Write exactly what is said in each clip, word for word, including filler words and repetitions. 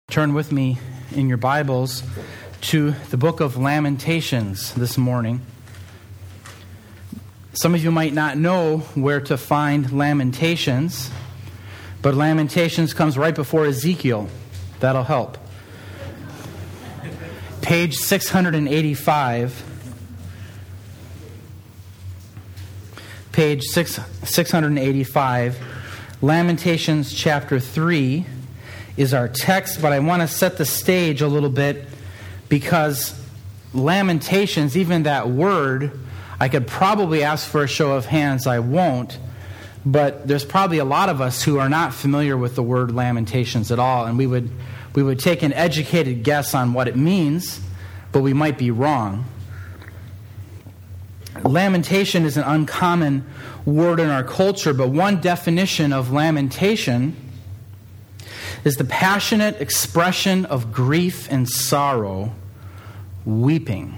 Turn with me in your Bibles to the book of Lamentations this morning. Some of you might not know where to find Lamentations, but Lamentations comes right before Ezekiel. That'll help. Page six eighty-five. Page six, 685. Lamentations chapter three is our text, but I want to set the stage a little bit because Lamentations, even that word, I could probably ask for a show of hands. I won't, but there's probably a lot of us who are not familiar with the word Lamentations at all, and we would we would take an educated guess on what it means, but we might be wrong. Lamentation is an uncommon word in our culture, but one definition of lamentation is the passionate expression of grief and sorrow, weeping.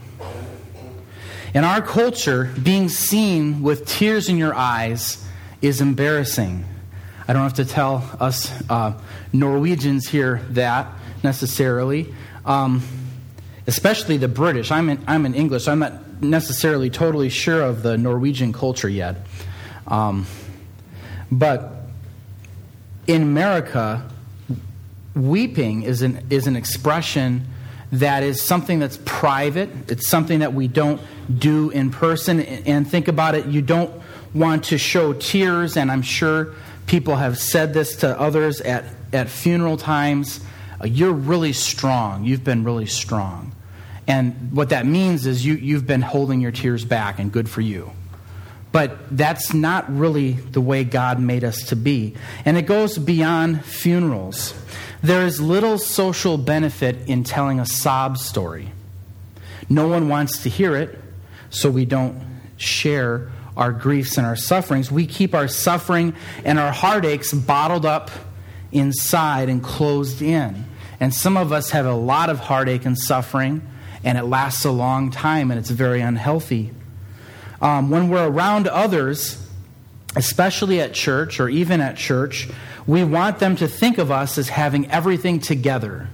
In our culture, being seen with tears in your eyes is embarrassing. I don't have to tell us uh, Norwegians here that necessarily, um, especially the British. I'm in, I'm in English. I'm not necessarily totally sure of the Norwegian culture yet. Um, but in America, weeping is an is an expression that is something that's private. It's something that we don't do in person. And think about it, you don't want to show tears, and I'm sure people have said this to others at, at funeral times. Uh, you're really strong. You've been really strong. And what that means is you, you've been holding your tears back, and good for you. But that's not really the way God made us to be. And it goes beyond funerals. There is little social benefit in telling a sob story. No one wants to hear it, so we don't share our griefs and our sufferings. We keep our suffering and our heartaches bottled up inside and closed in. And some of us have a lot of heartache and suffering, and it lasts a long time, and it's very unhealthy. Um, when we're around others, especially at church or even at church, we want them to think of us as having everything together.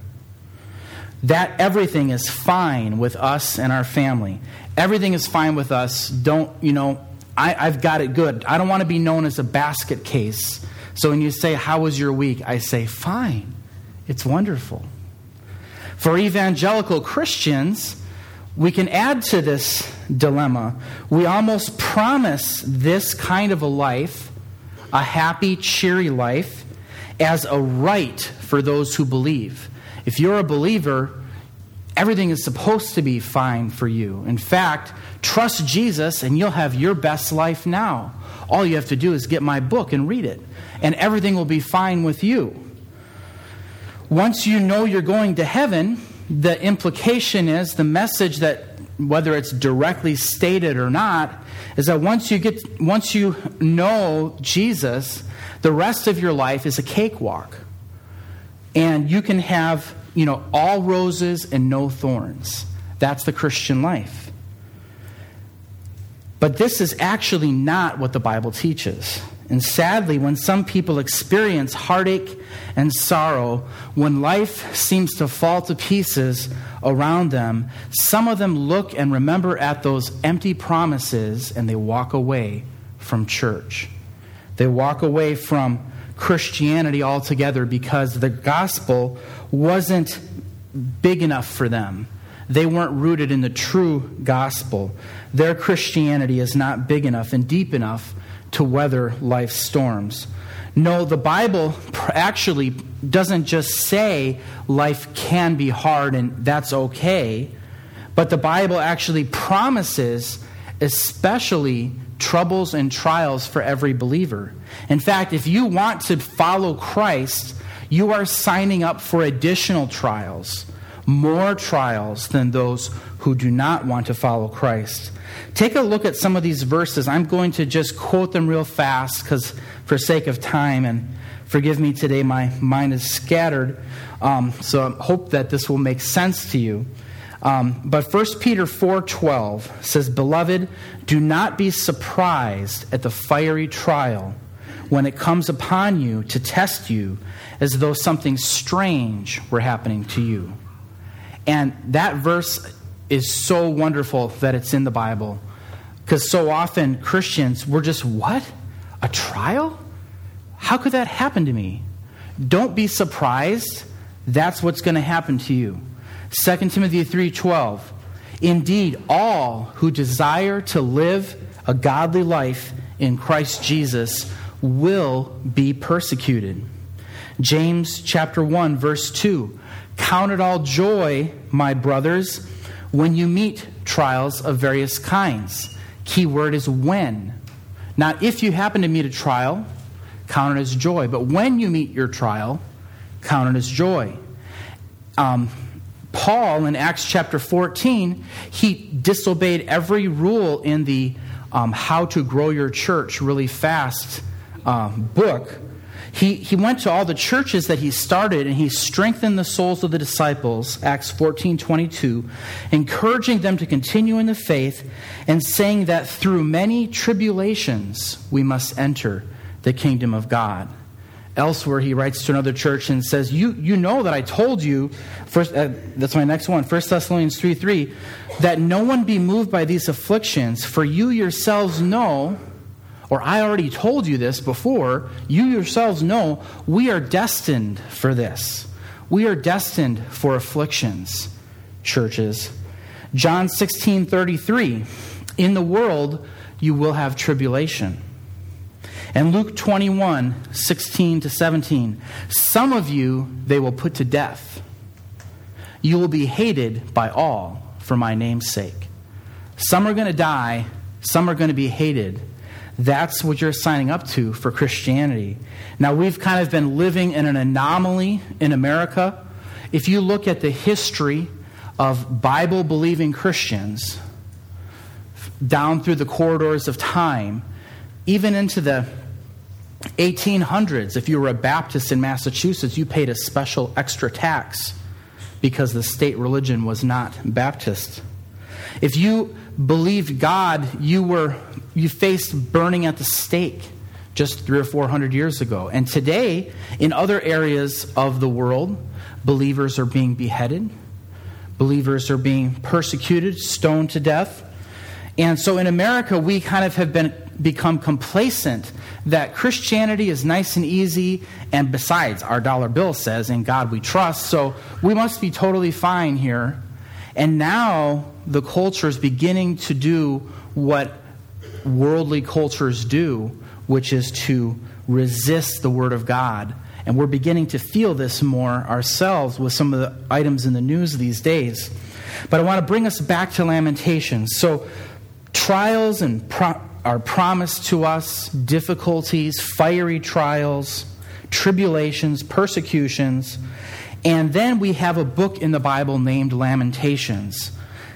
That everything is fine with us and our family. Everything is fine with us. Don't, you know, I, I've got it good. I don't want to be known as a basket case. So when you say, how was your week? I say, fine. It's wonderful. For evangelical Christians, we can add to this dilemma. We almost promise this kind of a life, a happy, cheery life, as a right for those who believe. If you're a believer, everything is supposed to be fine for you. In fact, trust Jesus and you'll have your best life now. All you have to do is get my book and read it, and everything will be fine with you. Once you know you're going to heaven, the implication is, the message that, whether it's directly stated or not, is that once you get, once you know Jesus, the rest of your life is a cakewalk. And you can have, you know, all roses and no thorns. That's the Christian life. But this is actually not what the Bible teaches. And sadly, when some people experience heartache and sorrow, when life seems to fall to pieces around them, some of them look and remember at those empty promises and they walk away from church. They walk away from Christianity altogether because the gospel wasn't big enough for them. They weren't rooted in the true gospel. Their Christianity is not big enough and deep enough to weather life's storms. No, the Bible actually doesn't just say life can be hard and that's okay, but the Bible actually promises especially troubles and trials for every believer. In fact, if you want to follow Christ, you are signing up for additional trials, more trials than those who do not want to follow Christ. Take a look at some of these verses. I'm going to just quote them real fast because for sake of time, and forgive me today, my mind is scattered. Um, so I hope that this will make sense to you. Um, but First Peter four twelve says, "Beloved, do not be surprised at the fiery trial when it comes upon you to test you as though something strange were happening to you. And that verse is so wonderful that it's in the Bible. Because so often Christians, we're just, what? A trial? How could that happen to me? Don't be surprised. That's what's going to happen to you. Second Timothy three twelve. Indeed, all who desire to live a godly life in Christ Jesus will be persecuted. James chapter one, verse two. Count it all joy, my brothers, when you meet trials of various kinds. Key word is when. Not if you happen to meet a trial, count it as joy. But when you meet your trial, count it as joy. Um, Paul in Acts chapter fourteen, he disobeyed every rule in the um, How to Grow Your Church Really Fast um, book. He, he went to all the churches that he started and he strengthened the souls of the disciples, Acts fourteen twenty-two, encouraging them to continue in the faith and saying that through many tribulations we must enter the kingdom of God. Elsewhere, he writes to another church and says, you you know that I told you, first, uh, that's my next one, First Thessalonians three three, that no one be moved by these afflictions, for you yourselves know, or I already told you this before, you yourselves know we are destined for this. We are destined for afflictions, churches. John sixteen thirty-three, in the world you will have tribulation. And Luke twenty-one, sixteen to seventeen, some of you they will put to death. You will be hated by all for my name's sake. Some are going to die, some are going to be hated. That's what you're signing up to for Christianity. Now, we've kind of been living in an anomaly in America. If you look at the history of Bible-believing Christians down through the corridors of time, even into the eighteen hundreds, if you were a Baptist in Massachusetts, you paid a special extra tax because the state religion was not Baptist. If you believed God, you were you faced burning at the stake just three or four hundred years ago. And today, in other areas of the world, believers are being beheaded. Believers are being persecuted, stoned to death. And so in America, we kind of have been become complacent that Christianity is nice and easy, and besides, our dollar bill says, in God we trust, so we must be totally fine here. And now the culture is beginning to do what worldly cultures do, which is to resist the Word of God. And we're beginning to feel this more ourselves with some of the items in the news these days. But I want to bring us back to Lamentations. So trials and pro- are promised to us, difficulties, fiery trials, tribulations, persecutions. And then we have a book in the Bible named Lamentations.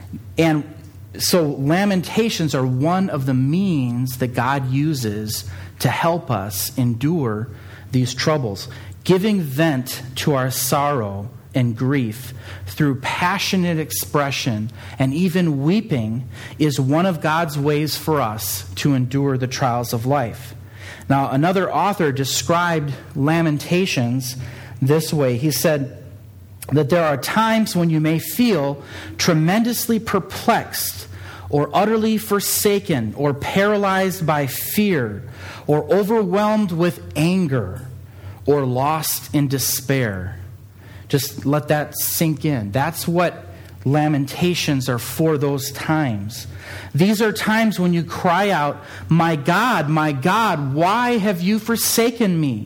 And so Lamentations are one of the means that God uses to help us endure these troubles, giving vent to our sorrow and grief through passionate expression and even weeping is one of God's ways for us to endure the trials of life. Now, another author described Lamentations this way. He said that there are times when you may feel tremendously perplexed or utterly forsaken or paralyzed by fear or overwhelmed with anger or lost in despair. Just let that sink in. That's what Lamentations are for, those times. These are times when you cry out, "My God, my God, why have you forsaken me?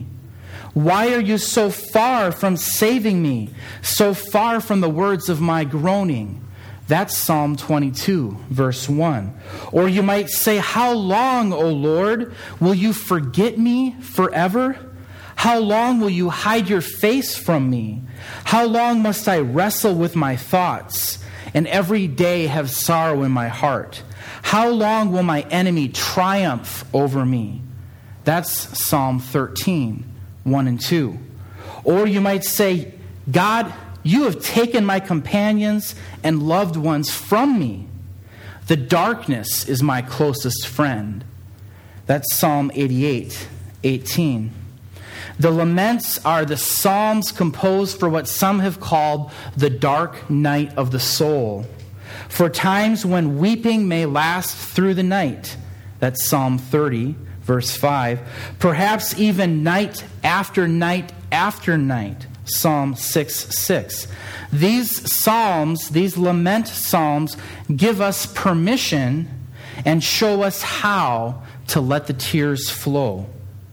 Why are you so far from saving me, so far from the words of my groaning?" That's Psalm twenty-two, verse one. Or you might say, "How long, O Lord, will you forget me forever? How long will you hide your face from me? How long must I wrestle with my thoughts and every day have sorrow in my heart? How long will my enemy triumph over me?" That's Psalm thirteen, one and two. Or you might say, "God, you have taken my companions and loved ones from me. The darkness is my closest friend." That's Psalm eighty-eight eighteen. The laments are the psalms composed for what some have called the dark night of the soul, for times when weeping may last through the night. That's Psalm thirty, verse five. Perhaps even night after night after night. Psalm six six. These psalms, these lament psalms, give us permission and show us how to let the tears flow.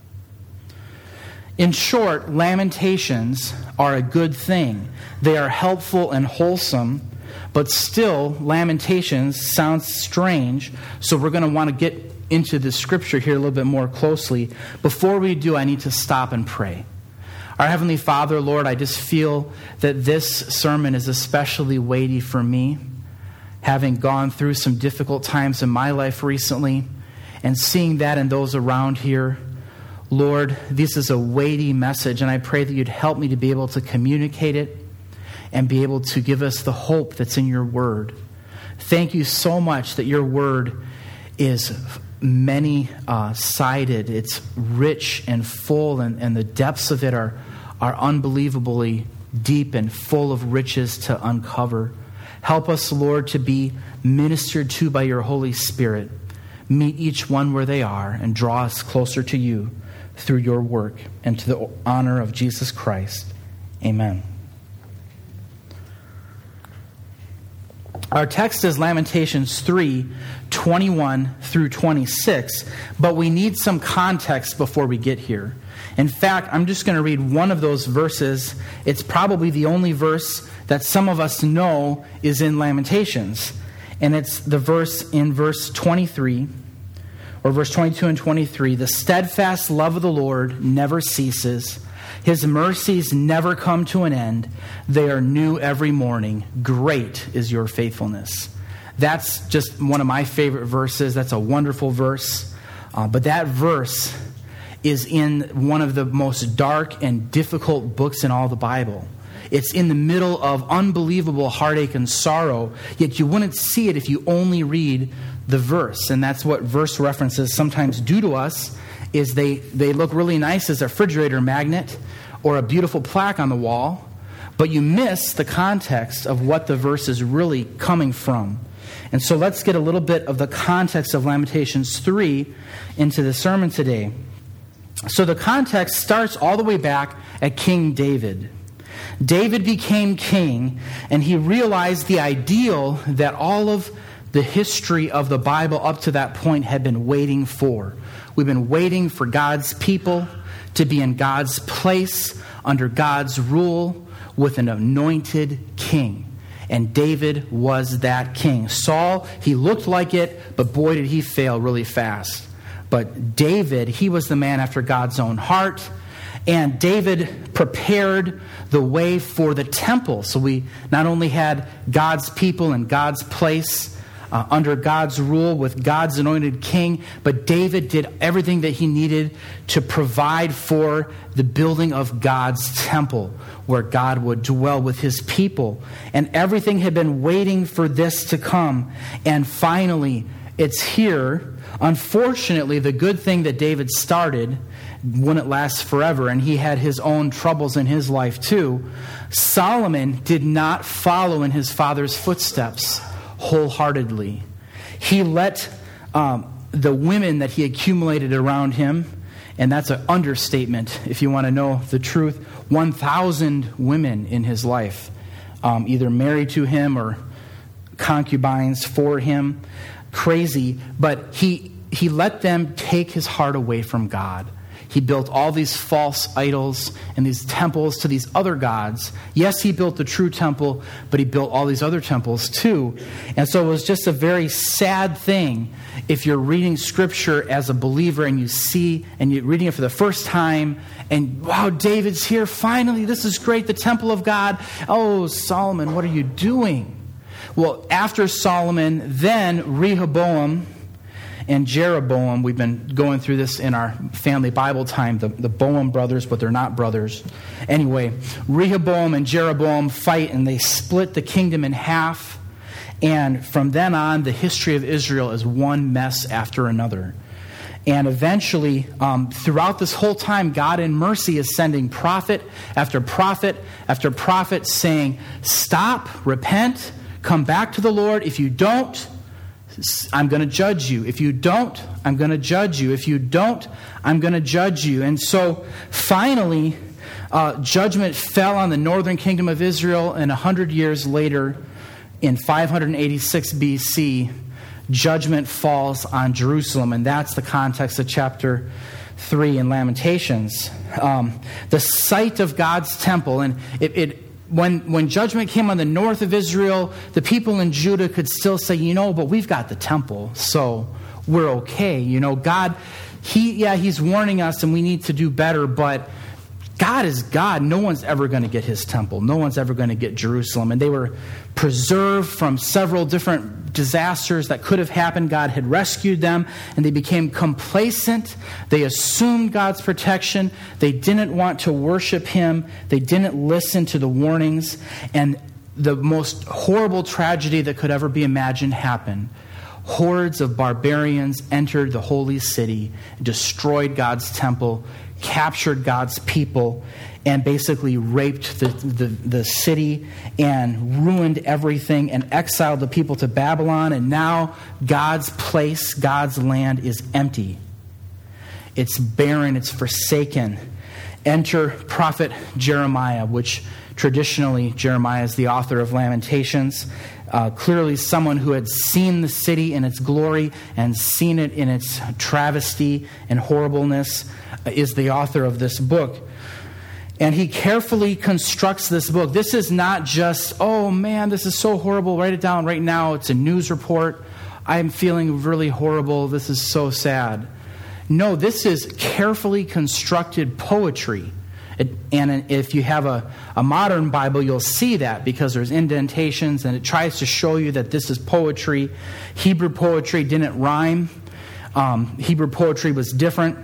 In short, lamentations are a good thing. They are helpful and wholesome, but still, lamentations sounds strange, so we're going to want to get into the scripture here a little bit more closely. Before we do, I need to stop and pray. Our Heavenly Father, Lord, I just feel that this sermon is especially weighty for me, having gone through some difficult times in my life recently, and seeing that in those around here. Lord, this is a weighty message, and I pray that you'd help me to be able to communicate it and be able to give us the hope that's in your word. Thank you so much that your word is many-sided. Uh, it's rich and full, and, and the depths of it are, are unbelievably deep and full of riches to uncover. Help us, Lord, to be ministered to by your Holy Spirit. Meet each one where they are and draw us closer to you through your work, and to the honor of Jesus Christ. Amen. Our text is Lamentations three, twenty-one through twenty-six, but we need some context before we get here. In fact, I'm just going to read one of those verses. It's probably the only verse that some of us know is in Lamentations, and it's the verse in verse twenty-three, or verse twenty-two and twenty-three. The steadfast love of the Lord never ceases. His mercies never come to an end. They are new every morning. Great is your faithfulness. That's just one of my favorite verses. That's a wonderful verse. Uh, but that verse is in one of the most dark and difficult books in all the Bible. It's in the middle of unbelievable heartache and sorrow, yet you wouldn't see it if you only read the verse. And that's what verse references sometimes do to us, is they, they look really nice as a refrigerator magnet or a beautiful plaque on the wall, but you miss the context of what the verse is really coming from. And so let's get a little bit of the context of Lamentations three into the sermon today. So the context starts all the way back at King David. David became king, and he realized the ideal that all of the history of the Bible up to that point had been waiting for. We've been waiting for God's people to be in God's place, under God's rule, with an anointed king. And David was that king. Saul, he looked like it, but boy did he fail really fast. But David, he was the man after God's own heart. And David prepared the way for the temple. So we not only had God's people in God's place, uh, under God's rule with God's anointed king, but David did everything that he needed to provide for the building of God's temple, where God would dwell with his people. And everything had been waiting for this to come. And finally, it's here. Unfortunately, the good thing that David started wouldn't last forever, and he had his own troubles in his life too. Solomon did not follow in his father's footsteps wholeheartedly. He let um, the women that he accumulated around him, and that's an understatement if you want to know the truth, one thousand women in his life, um, either married to him or concubines for him. Crazy, but he he let them take his heart away from God. He built all these false idols and these temples to these other gods. Yes, he built the true temple, but he built all these other temples too. And so it was just a very sad thing if you're reading Scripture as a believer and you see, and you're reading it for the first time, and wow, David's here, finally, this is great, the temple of God. Oh, Solomon, what are you doing? Well, after Solomon, then Rehoboam and Jeroboam, we've been going through this in our family Bible time, the, the Boam brothers, but they're not brothers. Anyway, Rehoboam and Jeroboam fight, and they split the kingdom in half. And from then on, the history of Israel is one mess after another. And eventually, um, throughout this whole time, God in mercy is sending prophet after prophet after prophet saying, stop, repent, come back to the Lord. If you don't, I'm going to judge you. If you don't, I'm going to judge you. If you don't, I'm going to judge you. And so finally, uh, judgment fell on the northern kingdom of Israel, and a hundred years later, in five eighty-six B C, judgment falls on Jerusalem. And that's the context of chapter three in Lamentations. Um, the site of God's temple, and it, it When when judgment came on the north of Israel, the people in Judah could still say, you know, but we've got the temple, so we're okay. You know, God, he yeah, he's warning us and we need to do better, but God is God. No one's ever going to get his temple. No one's ever going to get Jerusalem. And they were preserved from several different disasters that could have happened. God had rescued them, and they became complacent. They assumed God's protection. They didn't want to worship him. They didn't listen to the warnings. And the most horrible tragedy that could ever be imagined happened. Hordes of barbarians entered the holy city, destroyed God's temple, captured God's people, and basically raped the, the, the city and ruined everything and exiled the people to Babylon. And now God's place, God's land is empty. It's barren, it's forsaken. Enter prophet Jeremiah, which traditionally Jeremiah is the author of Lamentations. Uh, clearly someone who had seen the city in its glory and seen it in its travesty and horribleness uh, is the author of this book. And he carefully constructs this book. This is not just, oh man, this is so horrible, write it down right now. It's a news report. I'm feeling really horrible. This is so sad. No, this is carefully constructed poetry. It, and if you have a, a modern Bible, you'll see that because there's indentations and it tries to show you that this is poetry. Hebrew poetry didn't rhyme. Um, Hebrew poetry was different.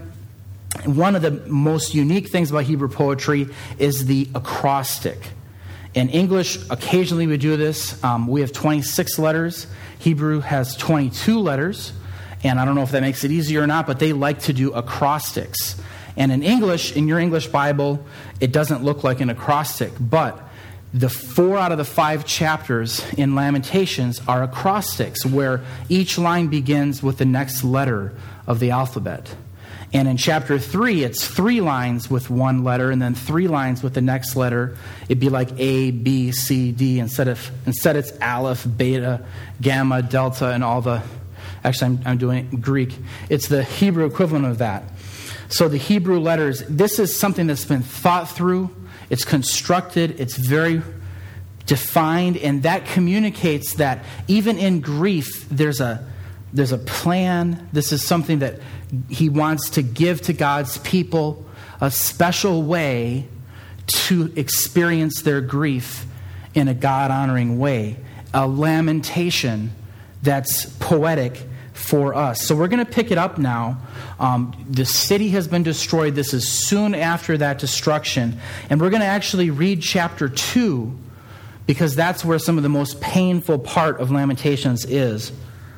One of the most unique things about Hebrew poetry is the acrostic. In English, occasionally we do this. Um, we have twenty-six letters. Hebrew has twenty-two letters. And I don't know if that makes it easier or not, but they like to do acrostics. And in English, in your English Bible, it doesn't look like an acrostic. But the four out of the five chapters in Lamentations are acrostics, where each line begins with the next letter of the alphabet. And in chapter three, it's three lines with one letter, and then three lines with the next letter. It'd be like A, B, C, D. Instead of instead, it's Aleph, Beta, Gamma, Delta, and all the. Actually, I'm, I'm doing it in Greek. It's the Hebrew equivalent of that. So the Hebrew letters, this is something that's been thought through. It's constructed. It's very defined. And that communicates that even in grief, there's a, there's a plan. This is something that he wants to give to God's people, a special way to experience their grief in a God-honoring way. A lamentation that's poetic for us. So we're going to pick it up now. Um, the city has been destroyed. This is soon after that destruction. And we're going to actually read chapter two, because that's where some of the most painful part of Lamentations is.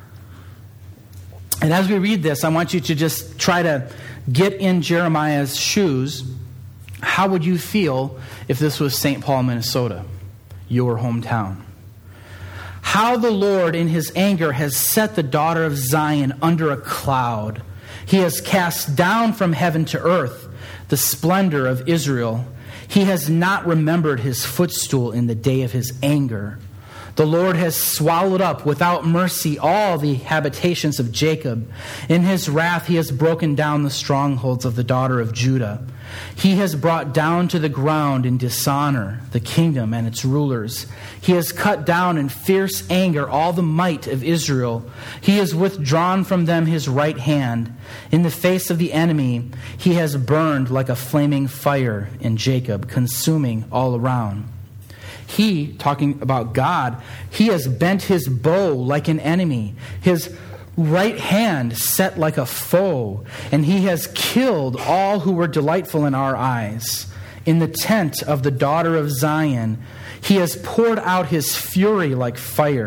And as we read this, I want you to just try to get in Jeremiah's shoes. How would you feel if this was Saint Paul, Minnesota, your hometown? How the Lord in his anger has set the daughter of Zion under a cloud. He has cast down from heaven to earth the splendor of Israel. He has not remembered his footstool in the day of his anger. The Lord has swallowed up without mercy all the habitations of Jacob. In his wrath he has broken down the strongholds of the daughter of Judah. He has brought down to the ground in dishonor the kingdom and its rulers. He has cut down in fierce anger all the might of Israel. He has withdrawn from them his right hand. In the face of the enemy, he has burned like a flaming fire in Jacob, consuming all around. He, talking about God, he has bent his bow like an enemy, his right hand set like a foe, and he has killed all who were delightful in our eyes. In the tent of the daughter of Zion, he has poured out his fury like fire.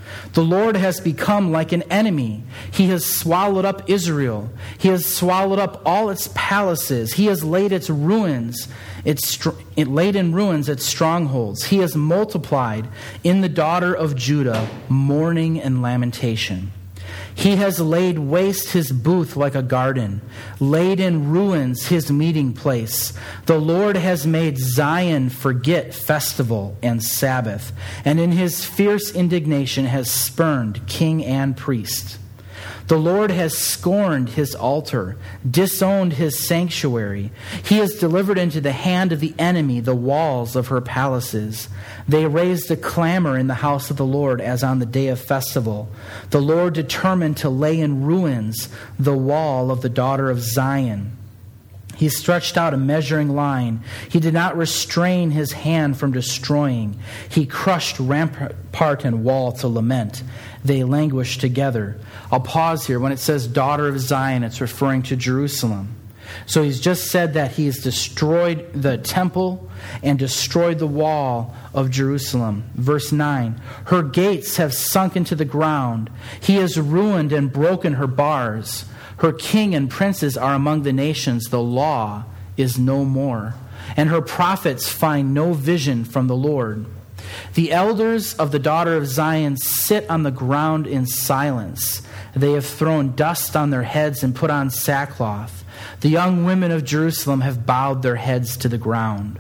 The Lord has become like an enemy. He has swallowed up Israel. He has swallowed up all its palaces. He has laid its ruins, its it laid in ruins its strongholds. He has multiplied in the daughter of Judah mourning and lamentation. He has laid waste his booth like a garden, laid in ruins his meeting place. The Lord has made Zion forget festival and Sabbath, and in his fierce indignation has spurned king and priest. The Lord has scorned his altar, disowned his sanctuary. He has delivered into the hand of the enemy the walls of her palaces. They raised a clamor in the house of the Lord as on the day of festival. The Lord determined to lay in ruins the wall of the daughter of Zion. He stretched out a measuring line. He did not restrain his hand from destroying. He crushed rampart and wall to lament. They languished together. I'll pause here. When it says daughter of Zion, it's referring to Jerusalem. So he's just said that he has destroyed the temple and destroyed the wall of Jerusalem. Verse nine, her gates have sunk into the ground. He has ruined and broken her bars. Her king and princes are among the nations. The law is no more, and her prophets find no vision from the Lord. The elders of the daughter of Zion sit on the ground in silence. They have thrown dust on their heads and put on sackcloth. The young women of Jerusalem have bowed their heads to the ground.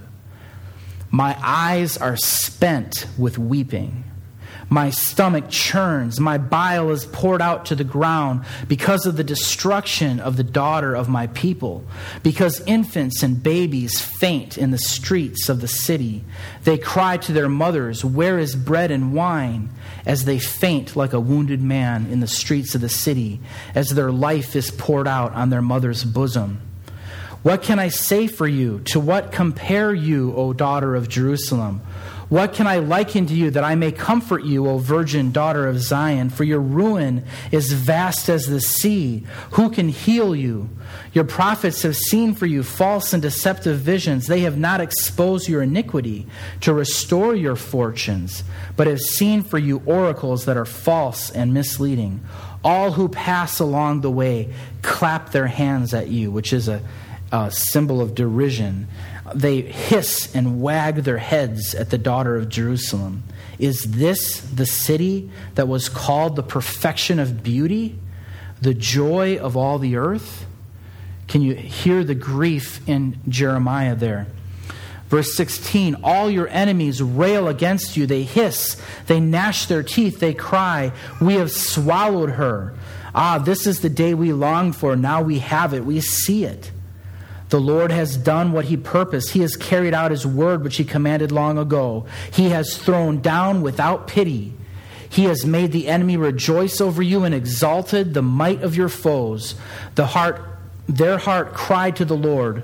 My eyes are spent with weeping. My stomach churns. My bile is poured out to the ground because of the destruction of the daughter of my people. Because infants and babies faint in the streets of the city. They cry to their mothers, "Where is bread and wine?" As they faint like a wounded man in the streets of the city, as their life is poured out on their mother's bosom. What can I say for you? To what compare you, O daughter of Jerusalem? What can I liken to you that I may comfort you, O virgin daughter of Zion? For your ruin is vast as the sea. Who can heal you? Your prophets have seen for you false and deceptive visions. They have not exposed your iniquity to restore your fortunes, but have seen for you oracles that are false and misleading. All who pass along the way clap their hands at you, which is a, a symbol of derision. They hiss and wag their heads at the daughter of Jerusalem. Is this the city that was called the perfection of beauty, the joy of all the earth? Can you hear the grief in Jeremiah there? Verse sixteen, all your enemies rail against you. They hiss, they gnash their teeth, they cry, we have swallowed her. Ah, this is the day we longed for. Now we have it. We see it. The Lord has done what he purposed. He has carried out his word which he commanded long ago. He has thrown down without pity. He has made the enemy rejoice over you and exalted the might of your foes. The heart, their heart cried to the Lord,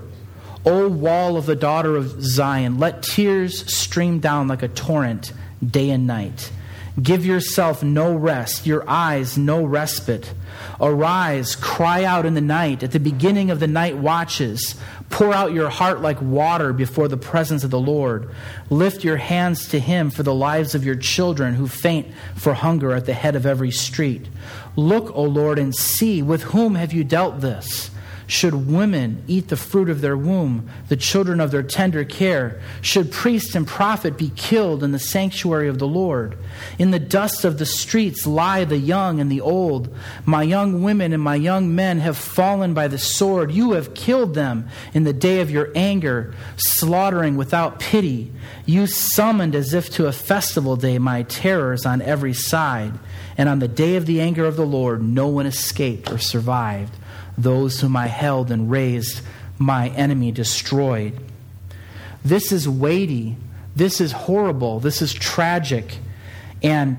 O wall of the daughter of Zion, let tears stream down like a torrent day and night. Give yourself no rest, your eyes no respite. Arise, cry out in the night, at the beginning of the night watches. Pour out your heart like water before the presence of the Lord. Lift your hands to him for the lives of your children who faint for hunger at the head of every street. Look, O Lord, and see, with whom have you dealt this? Should women eat the fruit of their womb, the children of their tender care? Should priest and prophet be killed in the sanctuary of the Lord? In the dust of the streets lie the young and the old. My young women and my young men have fallen by the sword. You have killed them in the day of your anger, slaughtering without pity. You summoned as if to a festival day my terrors on every side. And on the day of the anger of the Lord, no one escaped or survived. Those whom I held and raised, my enemy destroyed. This is weighty. This is horrible. This is tragic. And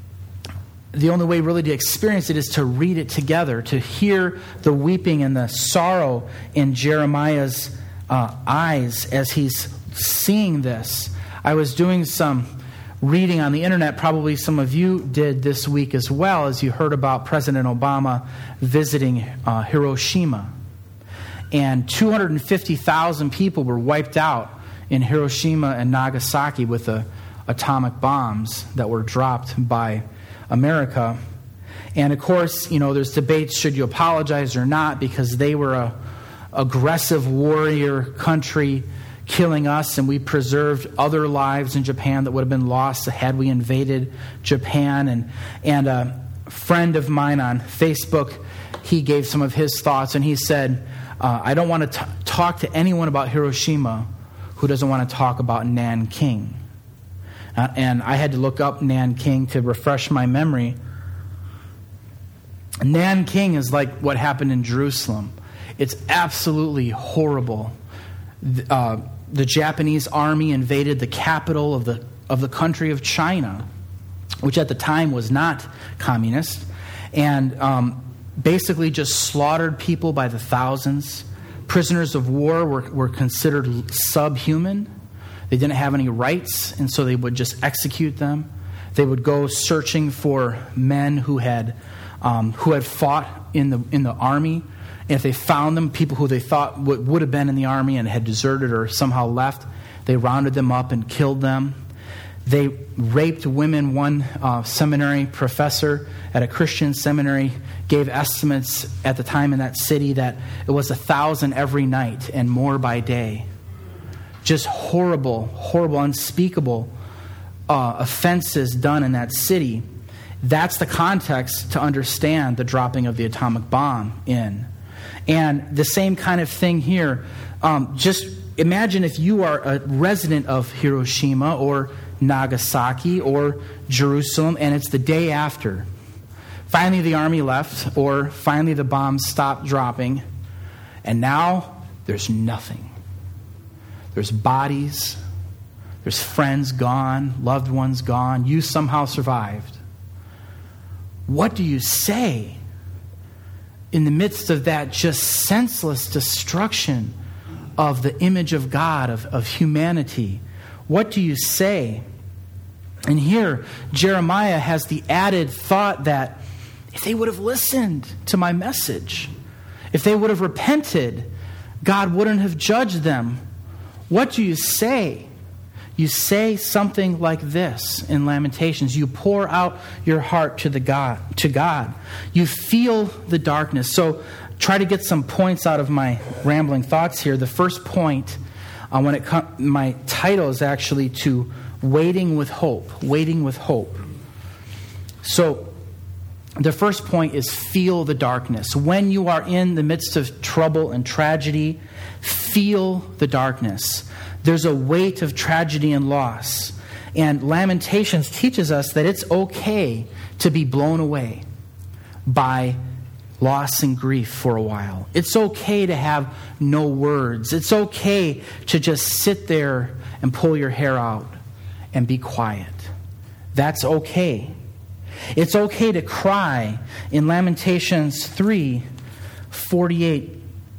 the only way really to experience it is to read it together, to hear the weeping and the sorrow in Jeremiah's uh, eyes as he's seeing this. I was doing some reading on the internet, probably some of you did this week as well, as you heard about President Obama visiting uh, Hiroshima. And two hundred fifty thousand people were wiped out in Hiroshima and Nagasaki with the atomic bombs that were dropped by America. And of course, you know, there's debates, should you apologize or not, because they were a aggressive warrior country killing us, and we preserved other lives in Japan that would have been lost had we invaded Japan. And, and a friend of mine on Facebook, he gave some of his thoughts, and he said, uh, I don't want to t- talk to anyone about Hiroshima who doesn't want to talk about Nanking. Uh, and I had to look up Nanking to refresh my memory. Nanking is like what happened in Jerusalem. It's absolutely horrible. Uh, the Japanese army invaded the capital of the of the country of China, which at the time was not communist, and um, basically just slaughtered people by the thousands. Prisoners of war were, were considered subhuman. They didn't have any rights, and so they would just execute them. They would go searching for men who had um, who had fought in the in the army. And if they found them, people who they thought would, would have been in the army and had deserted or somehow left, they rounded them up and killed them. They raped women. One uh, seminary professor at a Christian seminary gave estimates at the time in that city that it was a thousand every night and more by day. Just horrible, horrible, unspeakable uh, offenses done in that city. That's the context to understand the dropping of the atomic bomb in. And the same kind of thing here. Um, just imagine if you are a resident of Hiroshima or Nagasaki or Jerusalem, and it's the day after. Finally the army left, or finally the bombs stopped dropping, and now there's nothing. There's bodies, there's friends gone, loved ones gone, you somehow survived. What do you say in the midst of that just senseless destruction of the image of God, of, of humanity? What do you say? And here, Jeremiah has the added thought that if they would have listened to my message, if they would have repented, God wouldn't have judged them. What do you say? You say something like this in Lamentations. You pour out your heart to the God, to God. You feel the darkness. So try to get some points out of my rambling thoughts here. The first point, uh, when it com- my title is actually to waiting with hope. Waiting with hope. So the first point is feel the darkness. When you are in the midst of trouble and tragedy, feel the darkness. There's a weight of tragedy and loss. And Lamentations teaches us that it's okay to be blown away by loss and grief for a while. It's okay to have no words. It's okay to just sit there and pull your hair out and be quiet. That's okay. It's okay to cry. In Lamentations three forty-eight,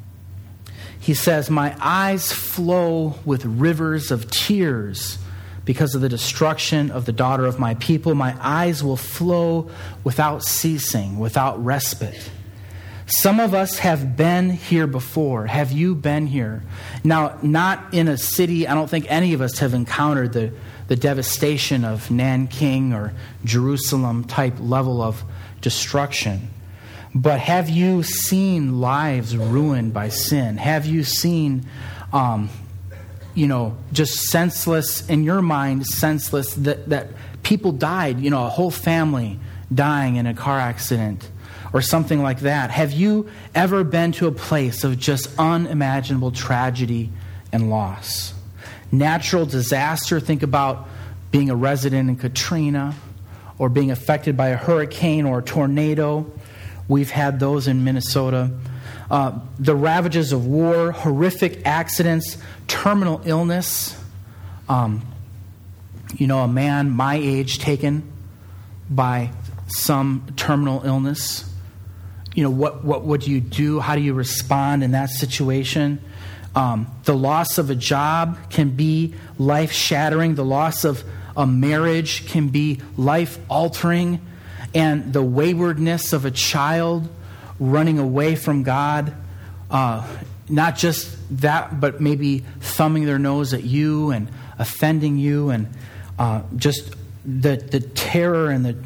he says, my eyes flow with rivers of tears because of the destruction of the daughter of my people. My eyes will flow without ceasing, without respite. Some of us have been here before. Have you been here? Now, not in a city, I don't think any of us have encountered the, the devastation of Nanking or Jerusalem type level of destruction. But have you seen lives ruined by sin? Have you seen, um, you know, just senseless, in your mind, senseless, that, that people died, you know, a whole family dying in a car accident or something like that? Have you ever been to a place of just unimaginable tragedy and loss? Natural disaster, think about being a resident in Katrina or being affected by a hurricane or a tornado. We've had those in Minnesota. Uh, the ravages of war, horrific accidents, terminal illness. Um, you know, a man my age taken by some terminal illness. You know, what, what would you do? How do you respond in that situation? Um, the loss of a job can be life-shattering. The loss of a marriage can be life-altering. And the waywardness of a child running away from God, uh, not just that, but maybe thumbing their nose at you and offending you, and uh, just the the terror and the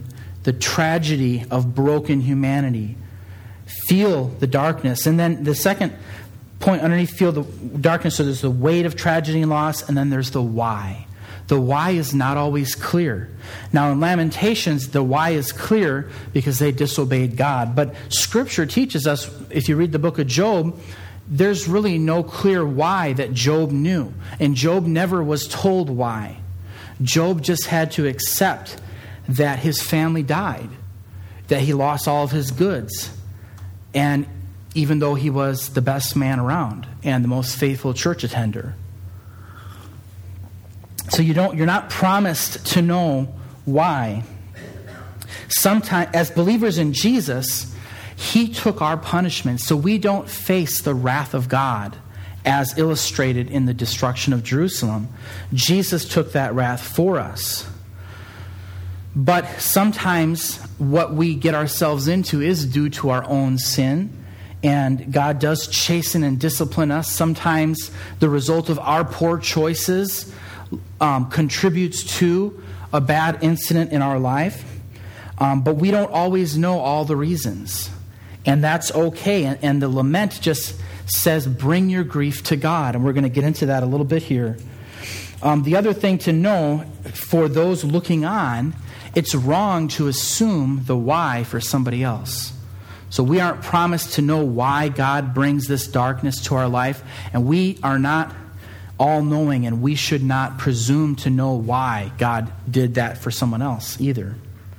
the tragedy of broken humanity. Feel the darkness. And then the second point underneath, feel the darkness. So there's the weight of tragedy and loss, and then there's the why. The why is not always clear. Now in Lamentations, the why is clear because they disobeyed God. But Scripture teaches us, if you read the book of Job, there's really no clear why that Job knew. And Job never was told why. Job just had to accept that his family died, that he lost all of his goods. And even though he was the best man around and the most faithful church attender. So you don't, you're not promised to know why. Sometimes, as believers in Jesus, He took our punishment so we don't face the wrath of God as illustrated in the destruction of Jerusalem. Jesus took that wrath for us. But sometimes what we get ourselves into is due to our own sin. And God does chasten and discipline us. Sometimes the result of our poor choices um, contributes to a bad incident in our life. Um, but we don't always know all the reasons. And that's okay. And, and the lament just says, bring your grief to God. And we're going to get into that a little bit here. Um, the other thing to know for those looking on, it's wrong to assume the why for somebody else. So we aren't promised to know why God brings this darkness to our life. And we are not all-knowing, and we should not presume to know why God did that for someone else either.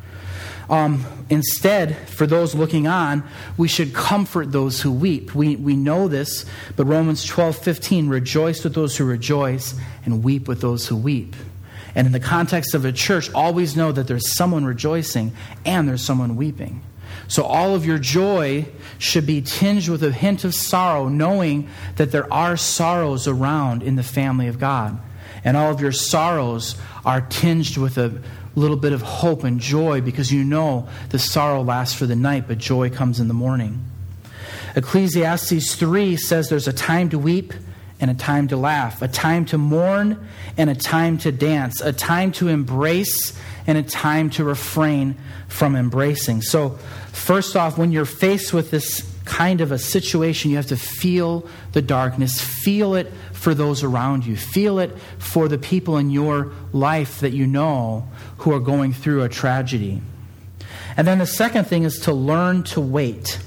Um, instead, for those looking on, we should comfort those who weep. We we know this, but Romans twelve fifteen, rejoice with those who rejoice and weep with those who weep. And in the context of a church, always know that there's someone rejoicing and there's someone weeping. So all of your joy should be tinged with a hint of sorrow, knowing that there are sorrows around in the family of God. And all of your sorrows are tinged with a little bit of hope and joy, because you know the sorrow lasts for the night, but joy comes in the morning. Ecclesiastes three says there's a time to weep and a time to laugh, a time to mourn and a time to dance, a time to embrace and a time to refrain from embracing. So first off, when you're faced with this kind of a situation, you have to feel the darkness, feel it for those around you, feel it for the people in your life that you know who are going through a tragedy. And then the second thing is to learn to wait.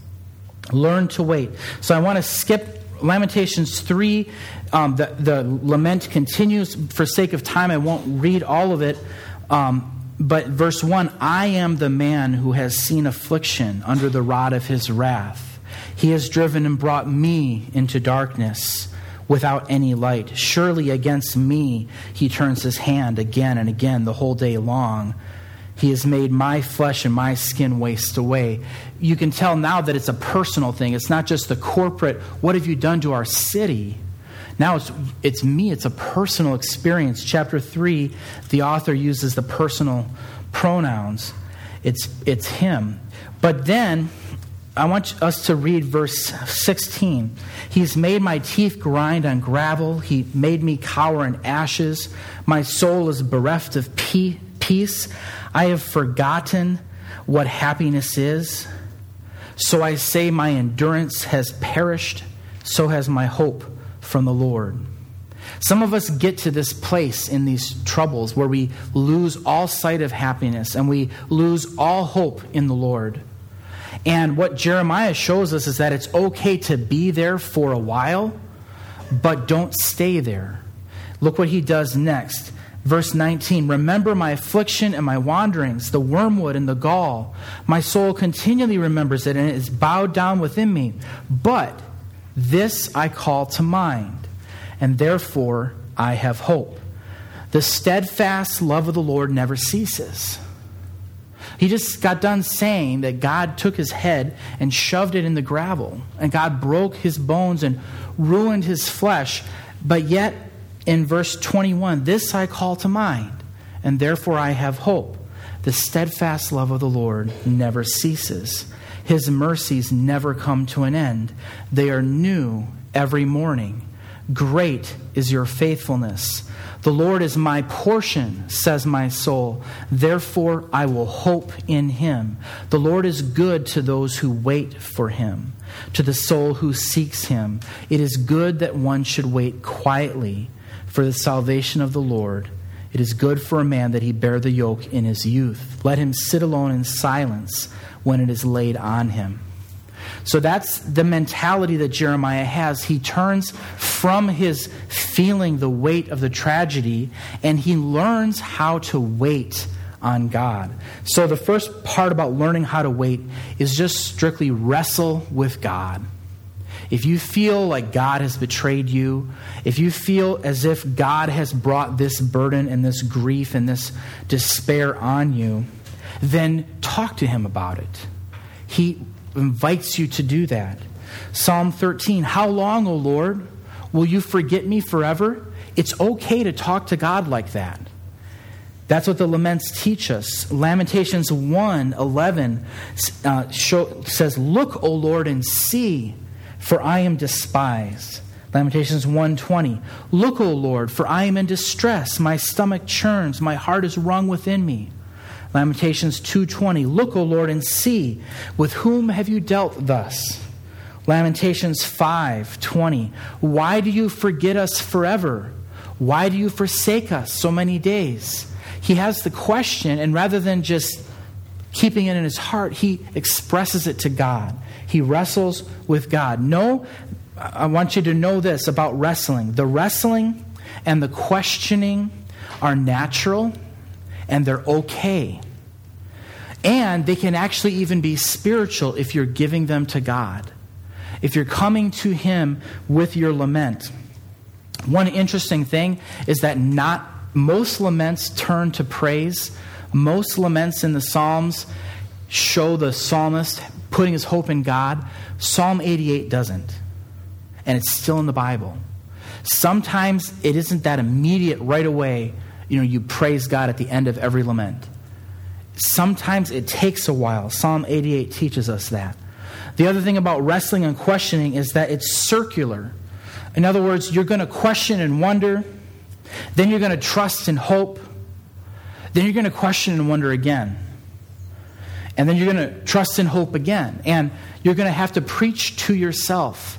Learn to wait. So I want to skip Lamentations three. Um, the, the lament continues. For sake of time, I won't read all of it. Um, but verse one, I am the man who has seen affliction under the rod of his wrath. He has driven and brought me into darkness without any light. Surely against me he turns his hand again and again the whole day long. He has made my flesh and my skin waste away. You can tell now that it's a personal thing. It's not just the corporate, what have you done to our city? Now it's it's me. It's a personal experience. Chapter three, the author uses the personal pronouns. It's it's him. But then I want us to read verse sixteen. He's made my teeth grind on gravel. He made me cower in ashes. My soul is bereft of peace. I have forgotten what happiness is. So I say my endurance has perished. So has my hope from the Lord. Some of us get to this place in these troubles where we lose all sight of happiness and we lose all hope in the Lord. And what Jeremiah shows us is that it's okay to be there for a while, but don't stay there. Look what he does next. Verse nineteen, remember my affliction and my wanderings, the wormwood and the gall. My soul continually remembers it, and it is bowed down within me. But this I call to mind, and therefore I have hope. The steadfast love of the Lord never ceases. He just got done saying that God took his head and shoved it in the gravel, and God broke his bones and ruined his flesh. But yet, in verse twenty-one, this I call to mind, and therefore I have hope. The steadfast love of the Lord never ceases. His mercies never come to an end. They are new every morning. Great is your faithfulness. The Lord is my portion, says my soul. Therefore, I will hope in him. The Lord is good to those who wait for him, to the soul who seeks him. It is good that one should wait quietly for the salvation of the Lord. It is good for a man that he bear the yoke in his youth. Let him sit alone in silence when it is laid on him. So that's the mentality that Jeremiah has. He turns from his feeling the weight of the tragedy, and he learns how to wait on God. So the first part about learning how to wait is just strictly wrestle with God. If you feel like God has betrayed you, if you feel as if God has brought this burden and this grief and this despair on you, then talk to him about it. He invites you to do that. Psalm thirteen, how long, O Lord, will you forget me forever? It's okay to talk to God like that. That's what the laments teach us. Lamentations one eleven uh, show, says, look, O Lord, and see, for I am despised. Lamentations one twenty, look, O Lord, for I am in distress. My stomach churns. My heart is wrung within me. Lamentations two twenty, look, O Lord, and see, with whom have you dealt thus? Lamentations five twenty, why do you forget us forever? Why do you forsake us so many days? He has the question, and rather than just keeping it in his heart, he expresses it to God. He wrestles with God. No, I want you to know this about wrestling. The wrestling and the questioning are natural, and they're okay. And they can actually even be spiritual if you're giving them to God. If you're coming to him with your lament. One interesting thing is that not most laments turn to praise. Most laments in the Psalms show the psalmist putting his hope in God. Psalm eighty-eight doesn't. And it's still in the Bible. Sometimes it isn't that immediate right away. You know, you praise God at the end of every lament. Sometimes it takes a while. Psalm eighty-eight teaches us that. The other thing about wrestling and questioning is that it's circular. In other words, you're going to question and wonder. Then you're going to trust and hope. Then you're going to question and wonder again. And then you're going to trust and hope again. And you're going to have to preach to yourself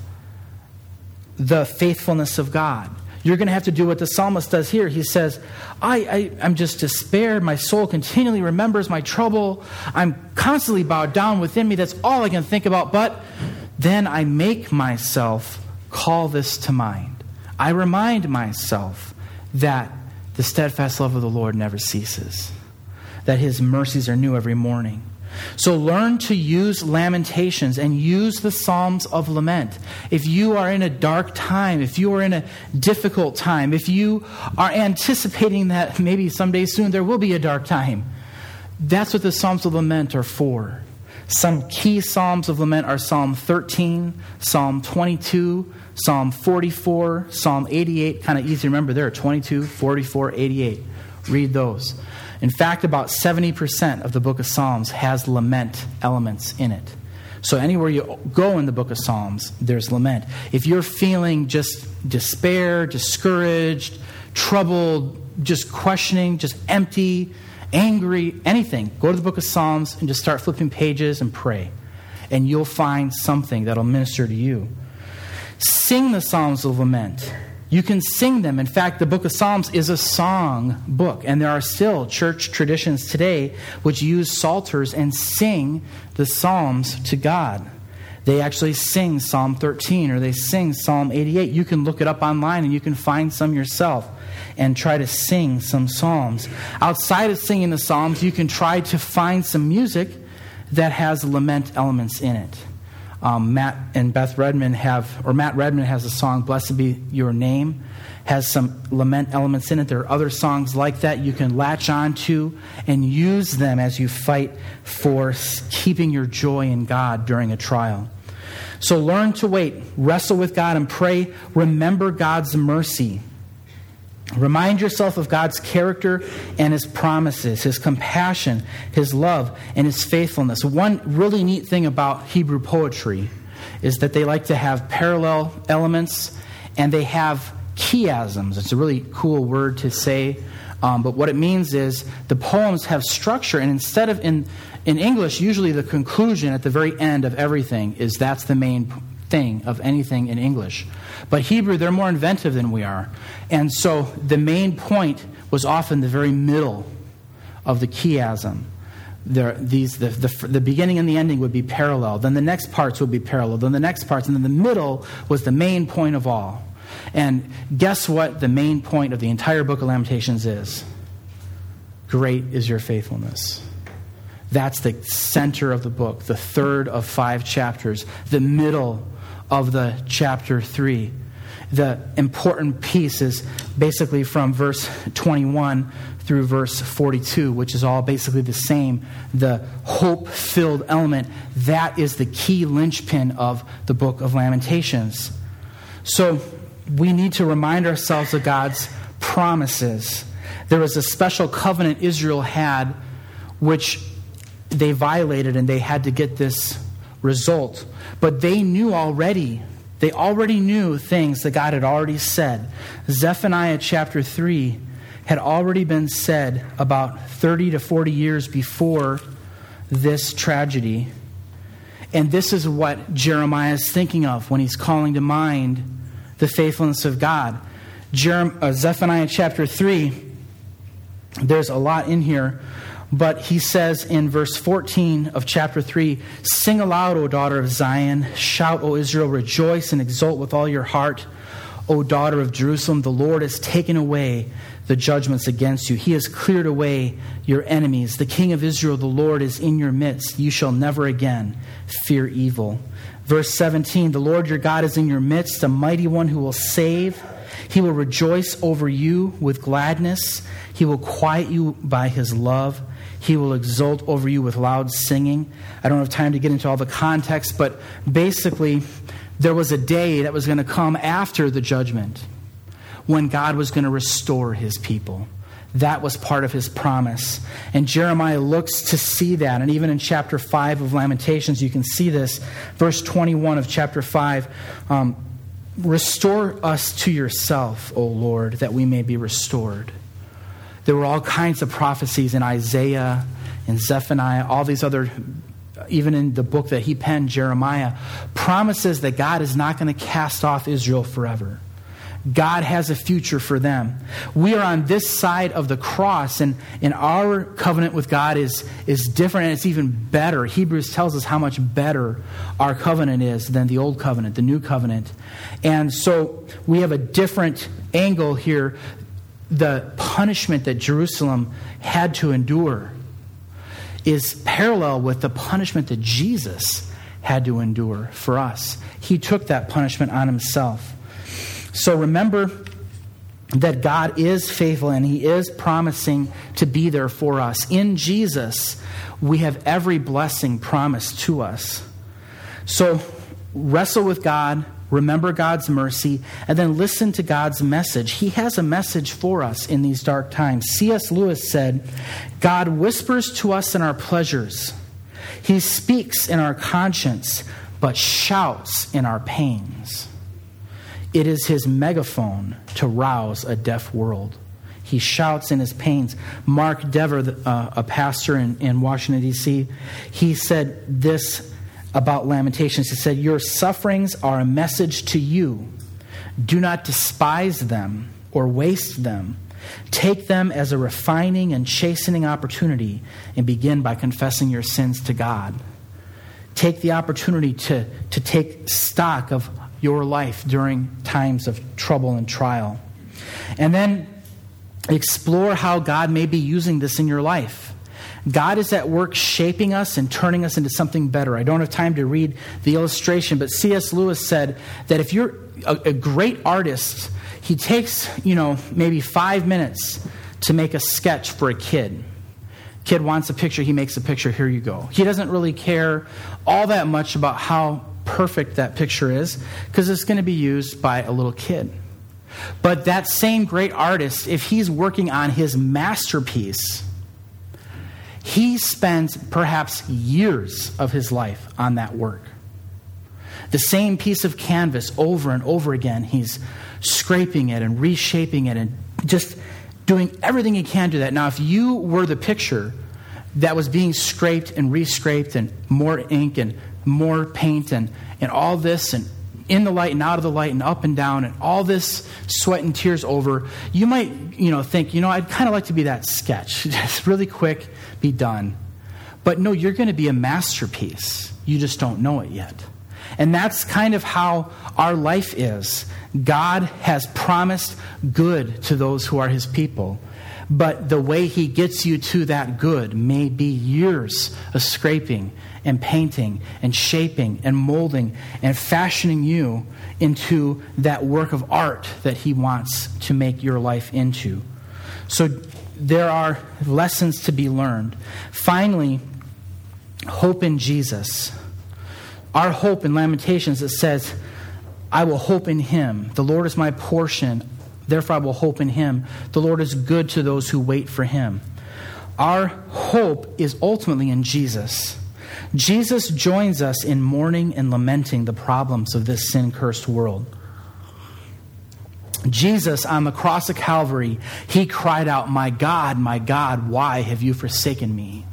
the faithfulness of God. You're going to have to do what the psalmist does here. He says, I, I, I'm just despaired. My soul continually remembers my trouble. I'm constantly bowed down within me. That's all I can think about. But then I make myself call this to mind. I remind myself that the steadfast love of the Lord never ceases, that his mercies are new every morning. So learn to use lamentations and use the Psalms of lament. If you are in a dark time, if you are in a difficult time, if you are anticipating that maybe someday soon there will be a dark time, that's what the Psalms of lament are for. Some key Psalms of lament are Psalm thirteen, Psalm twenty-two, Psalm forty-four, Psalm eighty-eight. Kind of easy to remember there, twenty-two, forty-four, eighty-eight. Read those. In fact, about seventy percent of the book of Psalms has lament elements in it. So anywhere you go in the book of Psalms, there's lament. If you're feeling just despair, discouraged, troubled, just questioning, just empty, angry, anything, go to the book of Psalms and just start flipping pages and pray. And you'll find something that'll minister to you. Sing the Psalms of lament. You can sing them. In fact, the book of Psalms is a song book. And there are still church traditions today which use psalters and sing the Psalms to God. They actually sing Psalm thirteen or they sing Psalm eighty-eight. You can look it up online and you can find some yourself and try to sing some psalms. Outside of singing the Psalms, you can try to find some music that has lament elements in it. Um, Matt and Beth Redmond have, or Matt Redmond has a song, Blessed Be Your Name, has some lament elements in it. There are other songs like that you can latch on to and use them as you fight for keeping your joy in God during a trial. So learn to wait, wrestle with God and pray. Remember God's mercy. Remind yourself of God's character and his promises, his compassion, his love, and his faithfulness. One really neat thing about Hebrew poetry is that they like to have parallel elements and they have chiasms. It's a really cool word to say, um, but what it means is the poems have structure, and instead of in in English, usually the conclusion at the very end of everything is that's the main thing of anything in English. But Hebrew, they're more inventive than we are, and so the main point was often the very middle of the chiasm. There, these the, the the beginning and the ending would be parallel. Then the next parts would be parallel. Then the next parts, and then the middle was the main point of all. And guess what the main point of the entire book of Lamentations is? Great is your faithfulness. That's the center of the book, the third of five chapters, the middle of the chapter three. The important piece is basically from verse twenty-one through verse forty-two, which is all basically the same. The hope-filled element, that is the key linchpin of the book of Lamentations. So we need to remind ourselves of God's promises. There was a special covenant Israel had, which they violated, and they had to get this result. But they knew already, they already knew things that God had already said. Zephaniah chapter three had already been said about thirty to forty years before this tragedy. And this is what Jeremiah is thinking of when he's calling to mind the faithfulness of God. Jerem- uh, Zephaniah chapter three, there's a lot in here, but he says in verse fourteen of chapter three, "Sing aloud, O daughter of Zion. Shout, O Israel. Rejoice and exult with all your heart, O daughter of Jerusalem. The Lord has taken away the judgments against you. He has cleared away your enemies. The King of Israel, the Lord, is in your midst. You shall never again fear evil." Verse seventeen, "The Lord your God is in your midst, a mighty one who will save. He will rejoice over you with gladness. He will quiet you by his love. He will exult over you with loud singing." I don't have time to get into all the context, but basically there was a day that was going to come after the judgment when God was going to restore his people. That was part of his promise. And Jeremiah looks to see that. And even in chapter five of Lamentations, you can see this. Verse twenty-one of chapter five, um, "Restore us to yourself, O Lord, that we may be restored." There were all kinds of prophecies in Isaiah, in Zephaniah, all these other, even in the book that he penned, Jeremiah, promises that God is not going to cast off Israel forever. God has a future for them. We are on this side of the cross, and, and our covenant with God is, is different, and it's even better. Hebrews tells us how much better our covenant is than the old covenant, the new covenant. And so we have a different angle here. The punishment that Jerusalem had to endure is parallel with the punishment that Jesus had to endure for us. He took that punishment on himself. So remember that God is faithful, and he is promising to be there for us. In Jesus, we have every blessing promised to us. So wrestle with God, remember God's mercy, and then listen to God's message. He has a message for us in these dark times. C S Lewis said, "God whispers to us in our pleasures. He speaks in our conscience, but shouts in our pains. It is his megaphone to rouse a deaf world. He shouts in his pains." Mark Dever, uh, a pastor in, in Washington, D C, he said this about Lamentations. He said, "Your sufferings are a message to you. Do not despise them or waste them. Take them as a refining and chastening opportunity, and begin by confessing your sins to God." Take the opportunity to, to take stock of your life during times of trouble and trial. And then explore how God may be using this in your life. God is at work shaping us and turning us into something better. I don't have time to read the illustration, but C S Lewis said that if you're a, a great artist, he takes, you know, maybe five minutes to make a sketch for a kid. Kid wants a picture, he makes a picture, here you go. He doesn't really care all that much about how perfect that picture is, because it's going to be used by a little kid. But that same great artist, if he's working on his masterpiece, he spends perhaps years of his life on that work. The same piece of canvas over and over again he's scraping it and reshaping it and just doing everything he can to do that. Now, if you were the picture that was being scraped and re-scraped and more ink and more paint and, and all this and in the light and out of the light and up and down and all this sweat and tears over, you might, you know, think, you know, I'd kind of like to be that sketch. Just really quick, be done. But no, you're going to be a masterpiece. You just don't know it yet. And that's kind of how our life is. God has promised good to those who are his people. But the way he gets you to that good may be years of scraping and painting and shaping and molding and fashioning you into that work of art that he wants to make your life into. So there are lessons to be learned. Finally, hope in Jesus. Our hope in Lamentations, it says, I will hope in him. The Lord is my portion. Therefore I will hope in him. The Lord is good to those who wait for him. Our hope is ultimately in Jesus. Jesus joins us in mourning and lamenting the problems of this sin-cursed world. Jesus, on the cross of Calvary, he cried out, my God, my God, why have you forsaken me?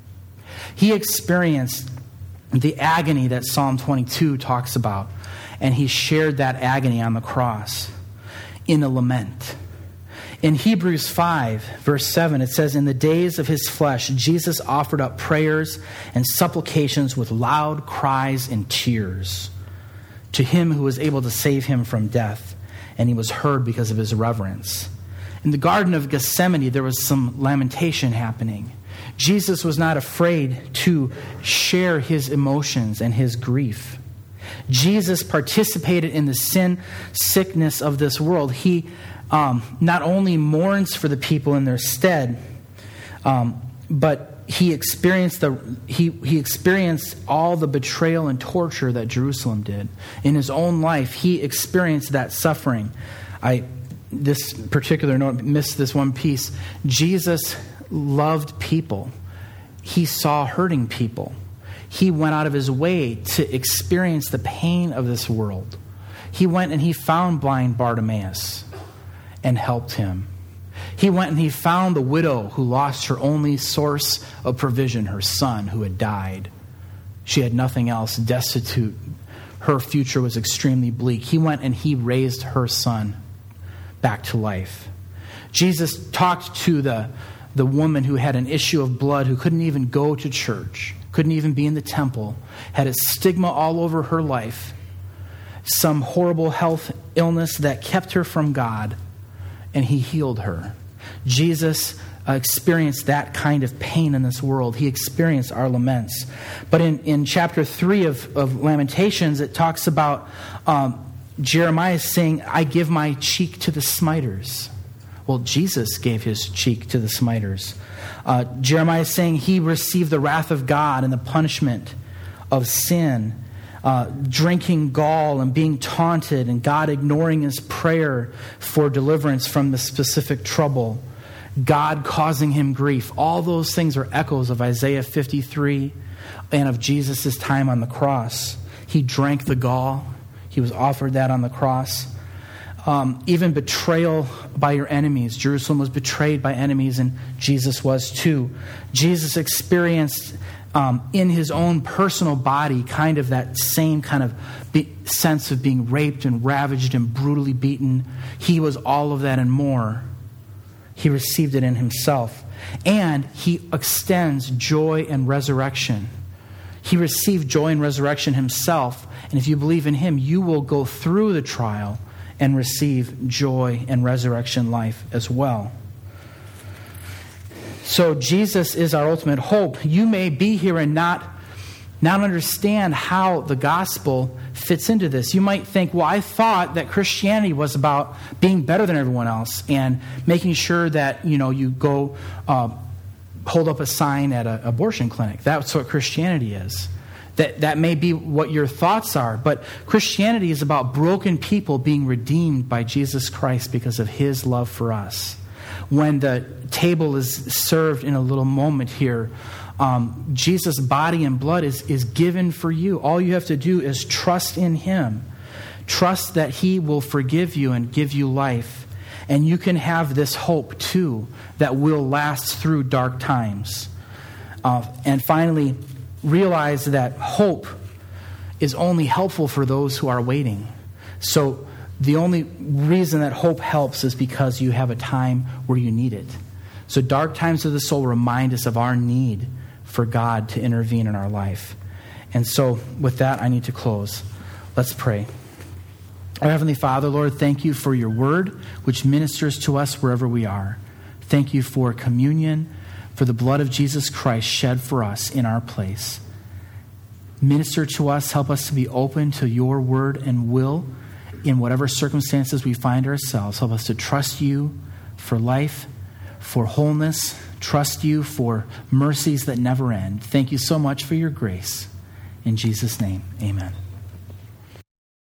He experienced the agony that Psalm twenty-two talks about, and he shared that agony on the cross in a lament. In Hebrews five, verse seven, it says, in the days of his flesh, Jesus offered up prayers and supplications with loud cries and tears to him who was able to save him from death, and he was heard because of his reverence. In the Garden of Gethsemane, there was some lamentation happening. Jesus was not afraid to share his emotions and his grief. Jesus participated in the sin sickness of this world. He um, not only mourns for the people in their stead, um, but he experienced the he he experienced all the betrayal and torture that Jerusalem did in his own life. He experienced that suffering. I this particular note missed this one piece. Jesus loved people. He saw hurting people. He went out of his way to experience the pain of this world. He went and he found blind Bartimaeus and helped him. He went and he found the widow who lost her only source of provision, her son who had died. She had nothing else, destitute. Her future was extremely bleak. He went and he raised her son back to life. Jesus talked to the, the woman who had an issue of blood, who couldn't even go to church, couldn't even be in the temple, had a stigma all over her life, some horrible health illness that kept her from God, and he healed her. Jesus uh, experienced that kind of pain in this world. He experienced our laments. But in, in chapter three of, of Lamentations, it talks about um, Jeremiah saying, I give my cheek to the smiters. Well, Jesus gave his cheek to the smiters. Uh, Jeremiah is saying he received the wrath of God and the punishment of sin, uh, drinking gall and being taunted, and God ignoring his prayer for deliverance from the specific trouble, God causing him grief. All those things are echoes of Isaiah fifty-three and of Jesus' time on the cross. He drank the gall. He was offered that on the cross. Um, even betrayal by your enemies. Jerusalem was betrayed by enemies, and Jesus was too. Jesus experienced um, in his own personal body kind of that same kind of be- sense of being raped and ravaged and brutally beaten. He was all of that and more. He received it in himself. And he extends joy and resurrection. He received joy and resurrection himself. And if you believe in him, you will go through the trial and receive joy and resurrection life as well. So Jesus is our ultimate hope. You may be here and not, not understand how the gospel fits into this. You might think, well, I thought that Christianity was about being better than everyone else and making sure that, you know, you go uh, hold up a sign at an abortion clinic. That's what Christianity is. That that may be what your thoughts are, but Christianity is about broken people being redeemed by Jesus Christ because of his love for us. When the table is served in a little moment here, um, Jesus' body and blood is, is given for you. All you have to do is trust in him Trust that he will forgive you and give you life. And you can have this hope too that will last through dark times. Uh, and finally, realize that hope is only helpful for those who are waiting. So the only reason that hope helps is because you have a time where you need it. So dark times of the soul remind us of our need for God to intervene in our life. And so with that, I need to close. Let's pray. Our Heavenly Father, Lord, thank you for your word, which ministers to us wherever we are. Thank you for communion, for the blood of Jesus Christ shed for us in our place. Minister to us, help us to be open to your word and will in whatever circumstances we find ourselves. Help us to trust you for life, for wholeness, trust you for mercies that never end. Thank you so much for your grace. In Jesus' name, amen.